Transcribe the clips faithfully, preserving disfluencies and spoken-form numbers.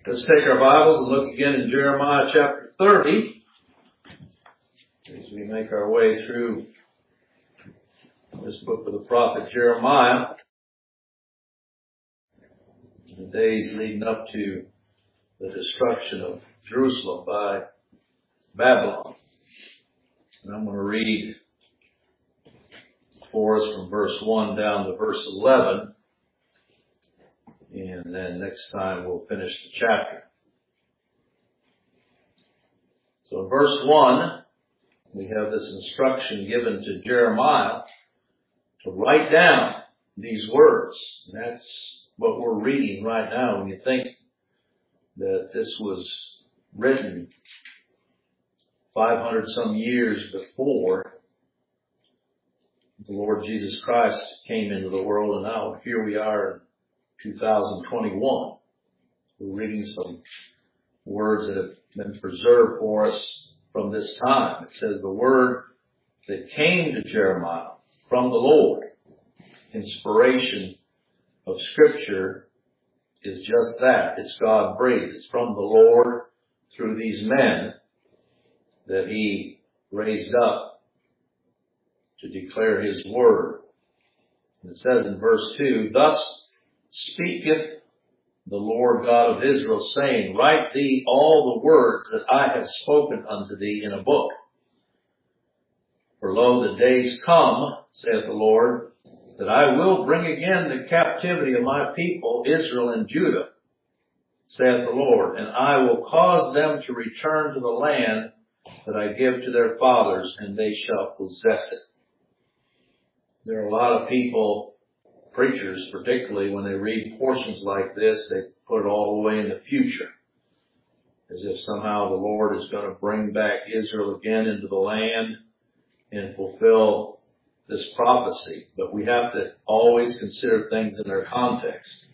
Let's take our Bibles and look again in Jeremiah chapter thirty as we make our way through this book of the prophet Jeremiah. In the days leading up to the destruction of Jerusalem by Babylon. And I'm going to read for us from verse one down to verse eleven. And then next time we'll finish the chapter. So in verse one, we have this instruction given to Jeremiah to write down these words. And that's what we're reading right now. When you think that this was written five hundred some years before the Lord Jesus Christ came into the world, and now here we are in two thousand twenty-one. We're reading some words that have been preserved for us from this time. It says the word that came to Jeremiah from the Lord. Inspiration of Scripture is just that. It's God-breathed. It's from the Lord through these men that He raised up to declare His word. And it says in verse two, "Thus speaketh the Lord God of Israel, saying, Write thee all the words that I have spoken unto thee in a book. For lo, the days come, saith the Lord, that I will bring again the captivity of my people, Israel and Judah, saith the Lord, and I will cause them to return to the land that I give to their fathers, and they shall possess it." There are a lot of people, preachers particularly, when they read portions like this, they put it all the way in the future, as if somehow the Lord is going to bring back Israel again into the land and fulfill this prophecy. But we have to always consider things in their context.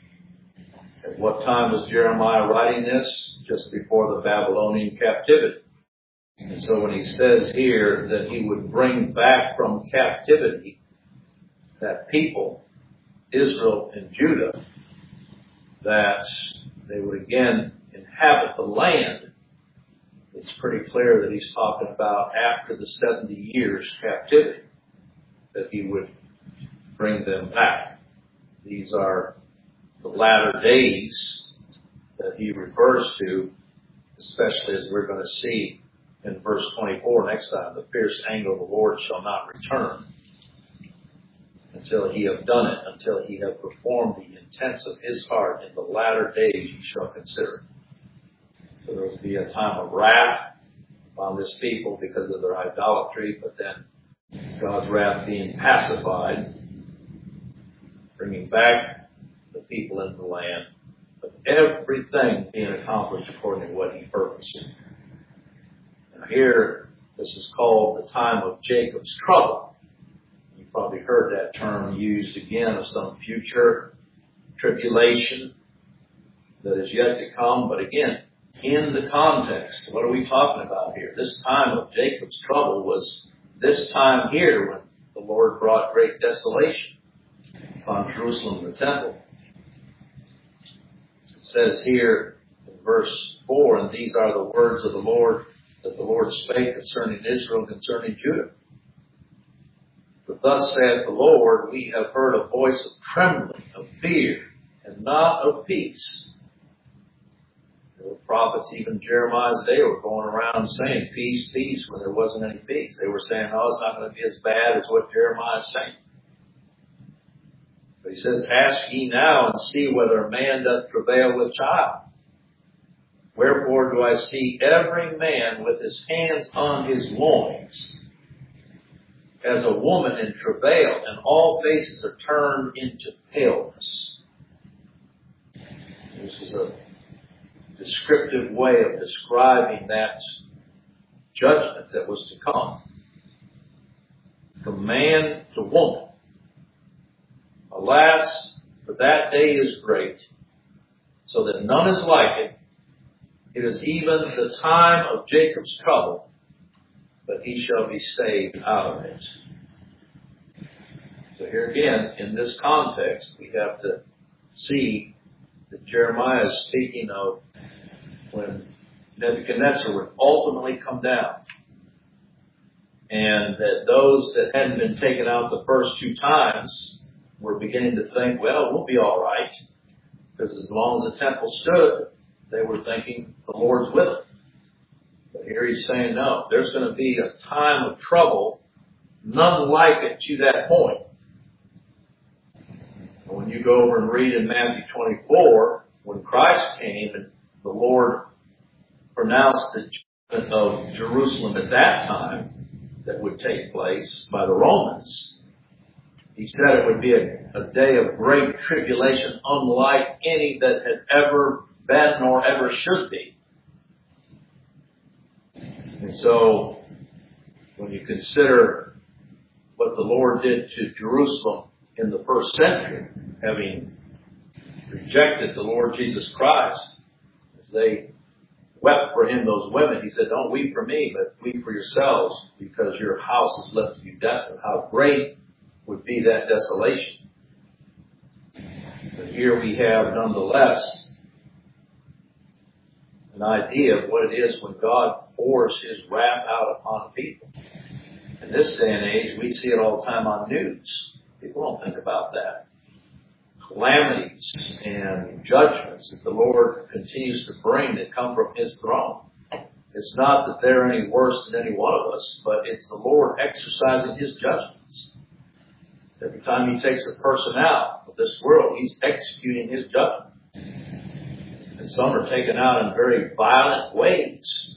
At what time was Jeremiah writing this? Just before the Babylonian captivity. And so when he says here that he would bring back from captivity that people, Israel and Judah, that they would again inhabit the land, it's pretty clear that he's talking about after the seventy years captivity, that he would bring them back. These are the latter days that he refers to, especially as we're going to see in verse twenty-four next time. "The fierce anger of the Lord shall not return until he have done it, until he have performed the intents of his heart. In the latter days you shall consider it." So there will be a time of wrath on this people because of their idolatry, but then God's wrath being pacified, bringing back the people into the land, but everything being accomplished according to what he purposed. Now here, this is called the time of Jacob's trouble. You've probably heard that term used again of some future tribulation that is yet to come. But again, in the context, what are we talking about here? This time of Jacob's trouble was this time here when the Lord brought great desolation upon Jerusalem and the temple. It says here in verse four, "And these are the words of the Lord that the Lord spake concerning Israel and concerning Judah. For thus saith the Lord, we have heard a voice of trembling, of fear, and not of peace." There were prophets, even Jeremiah's day, were going around saying peace, peace, when there wasn't any peace. They were saying, oh, it's not going to be as bad as what Jeremiah is saying. But he says, "Ask ye now and see whether a man doth travail with child. Wherefore do I see every man with his hands on his loins, as a woman in travail, and all faces are turned into paleness." This is a descriptive way of describing that judgment that was to come. From man to woman. "Alas, for that day is great, so that none is like it. It is even the time of Jacob's trouble, but he shall be saved out of it." So here again, in this context, we have to see that Jeremiah is speaking of when Nebuchadnezzar would ultimately come down. And that those that hadn't been taken out the first two times were beginning to think, well, we'll be all right. Because as long as the temple stood, they were thinking the Lord's with them. But here he's saying, no, there's going to be a time of trouble, none like it to that point. And when you go over and read in Matthew twenty-four, when Christ came and the Lord pronounced the judgment of Jerusalem at that time that would take place by the Romans, he said it would be a, a day of great tribulation unlike any that had ever been nor ever should be. And so, when you consider what the Lord did to Jerusalem in the first century, having rejected the Lord Jesus Christ, as they wept for him, those women, he said, don't weep for me, but weep for yourselves, because your house is left to you desolate. How great would be that desolation. But here we have, nonetheless, an idea of what it is when God pours his wrath out upon a people. In this day and age, we see it all the time on news. People don't think about that. Calamities and judgments that the Lord continues to bring that come from his throne. It's not that they're any worse than any one of us, but it's the Lord exercising his judgments. Every time he takes a person out of this world, he's executing his judgment. And some are taken out in very violent ways.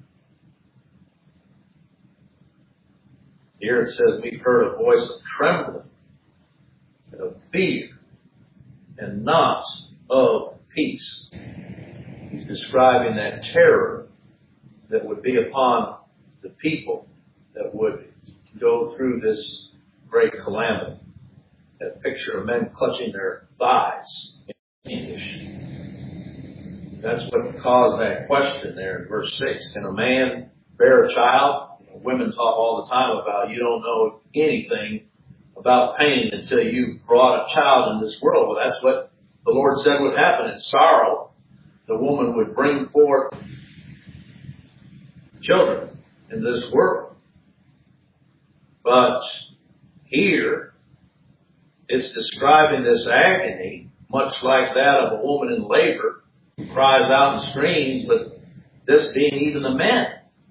Here it says, we've heard a voice of trembling and of fear and not of peace. He's describing that terror that would be upon the people that would go through this great calamity. That picture of men clutching their thighs in English. That's what caused that question there in verse six. Can a man bear a child? Women talk all the time about you don't know anything about pain until you've brought a child in this world. Well, that's what the Lord said would happen. In sorrow, the woman would bring forth children in this world. But here, it's describing this agony, much like that of a woman in labor who cries out and screams, but this being even the men.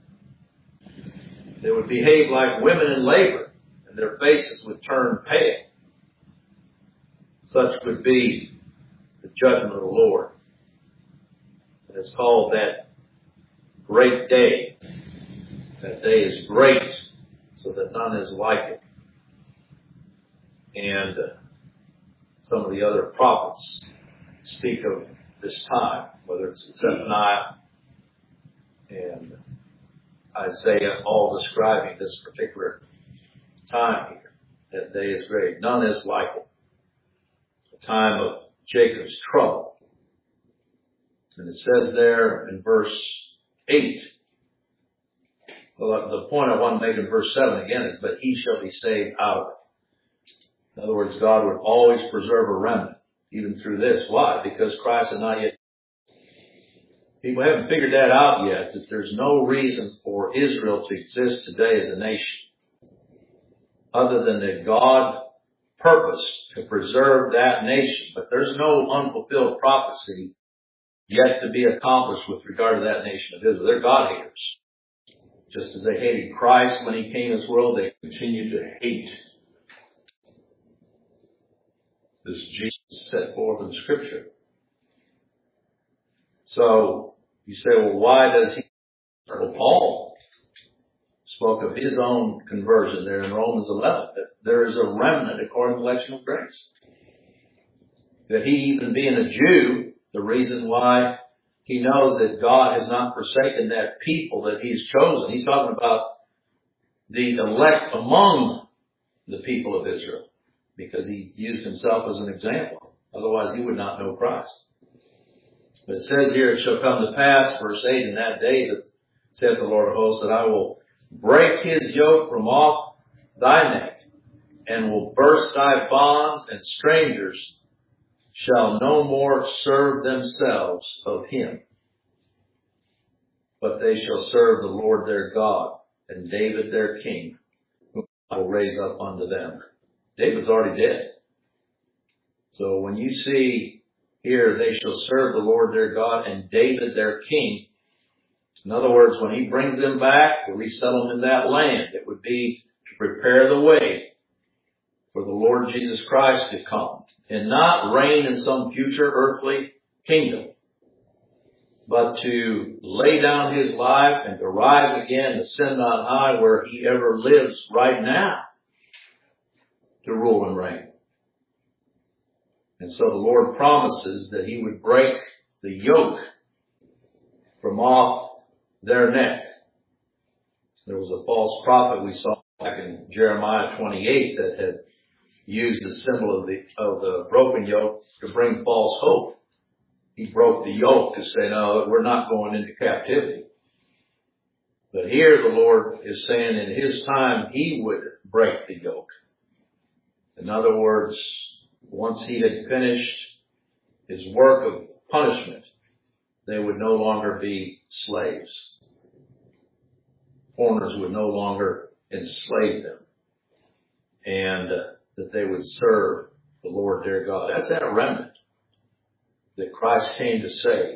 They would behave like women in labor, and their faces would turn pale. Such would be the judgment of the Lord. And it's called that great day. That day is great, so that none is like it. And uh, some of the other prophets speak of this time, whether it's Zephaniah and Isaiah, all describing this particular time here. That day is great. None is like it. The time of Jacob's trouble. And it says there in verse eight, well, the point I want to make in verse seven again is, but he shall be saved out of it. In other words, God would always preserve a remnant, even through this. Why? Because Christ had not yet. People haven't figured that out yet, that there's no reason for Israel to exist today as a nation, other than that God purposed to preserve that nation. But there's no unfulfilled prophecy yet to be accomplished with regard to that nation of Israel. They're God haters. Just as they hated Christ when he came to this world, they continue to hate this Jesus set forth in Scripture. So, you say, well, why does he? Well, Paul spoke of his own conversion there in Romans eleven, that there is a remnant according to the election of grace. That he, even being a Jew, the reason why he knows that God has not forsaken that people that he's chosen. He's talking about the elect among the people of Israel, because he used himself as an example. Otherwise, he would not know Christ. But it says here, it shall come to pass, verse eight, in that day that saith the Lord of hosts, that I will break his yoke from off thy neck, and will burst thy bonds, and strangers shall no more serve themselves of him, but they shall serve the Lord their God and David their king, whom I will raise up unto them. David's already dead. So when you see here, they shall serve the Lord their God and David their king, in other words, when he brings them back to resettle them in that land, it would be to prepare the way for the Lord Jesus Christ to come and not reign in some future earthly kingdom, but to lay down his life and to rise again, ascend on high where he ever lives right now to rule and reign. And so the Lord promises that he would break the yoke from off their neck. There was a false prophet we saw back in Jeremiah twenty-eight that had used the symbol of the, of the broken yoke to bring false hope. He broke the yoke to say, no, we're not going into captivity. But here the Lord is saying in his time he would break the yoke. In other words, once he had finished his work of punishment, they would no longer be slaves. Foreigners would no longer enslave them. And uh, that they would serve the Lord their God. That's that remnant that Christ came to save,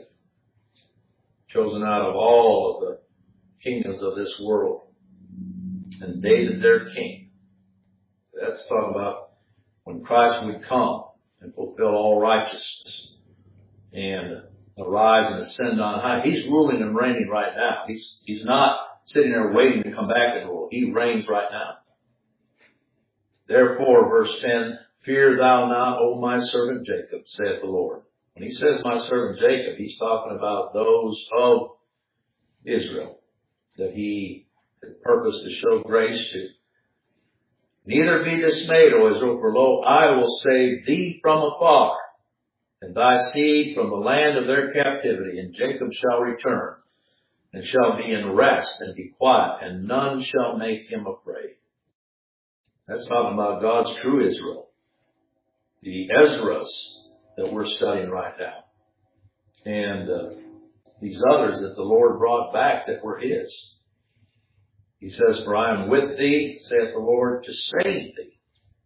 chosen out of all of the kingdoms of this world, and David their king. That's talking about when Christ would come and fulfill all righteousness and arise and ascend on high. He's ruling and reigning right now. He's, he's not sitting there waiting to come back and rule. He reigns right now. Therefore, verse ten, fear thou not, O my servant Jacob, saith the Lord. When he says my servant Jacob, he's talking about those of Israel that he had purposed to show grace to. Neither be dismayed, O Israel, for lo, I will save thee from afar, and thy seed from the land of their captivity. And Jacob shall return, and shall be in rest, and be quiet, and none shall make him afraid. That's talking about God's true Israel. The Ezras that we're studying right now. And uh, these others that the Lord brought back that were his. He says, for I am with thee, saith the Lord, to save thee.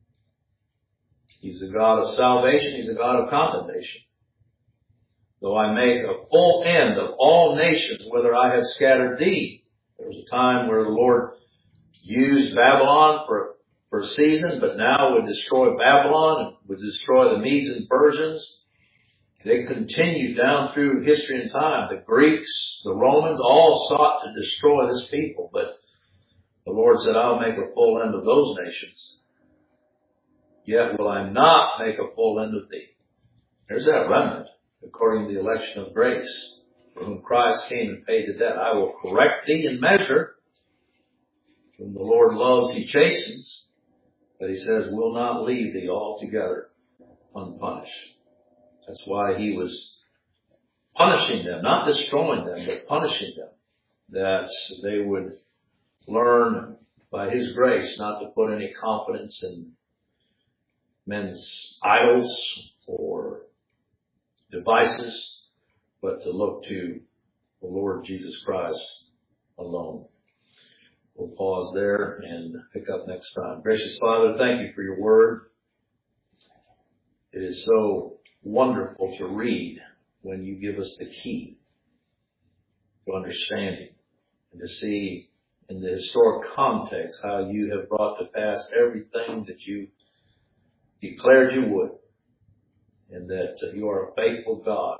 He's a God of salvation. He's a God of condemnation. Though I make a full end of all nations, whither I have scattered thee. There was a time where the Lord used Babylon for, for a season, but now would destroy Babylon and would destroy the Medes and Persians. They continued down through history and time. The Greeks, the Romans, all sought to destroy this people, but the Lord said, I'll make a full end of those nations. Yet will I not make a full end of thee. There's that remnant, according to the election of grace, for whom Christ came and paid the debt. I will correct thee in measure. Whom the Lord loves, he chastens. But he says, will not leave thee altogether unpunished. That's why he was punishing them, not destroying them, but punishing them. That they would learn by his grace not to put any confidence in men's idols or devices, but to look to the Lord Jesus Christ alone. We'll pause there and pick up next time. Gracious Father, thank you for your word. It is so wonderful to read when you give us the key to understanding and to see in the historic context how you have brought to pass everything that you declared you would, and that uh, you are a faithful God,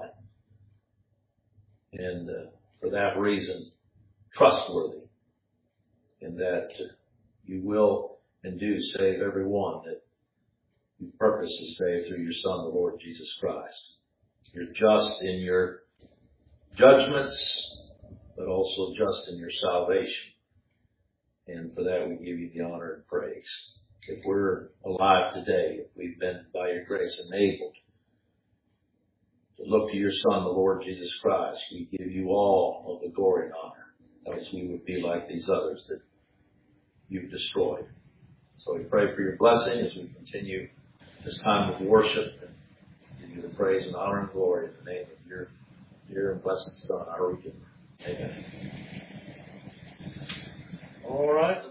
and uh, for that reason trustworthy, and that uh, you will and do save everyone that you purpose to save through your Son, the Lord Jesus Christ. You're just in your judgments, but also just in your salvation. And for that we give you the honor and praise. If we're alive today, if we've been by your grace enabled to look to your Son, the Lord Jesus Christ, we give you all of the glory and honor. Else we would be like these others that you've destroyed. So we pray for your blessing as we continue this time of worship and give you the praise and honor and glory in the name of your dear and blessed Son, our Redeemer. Amen. All right.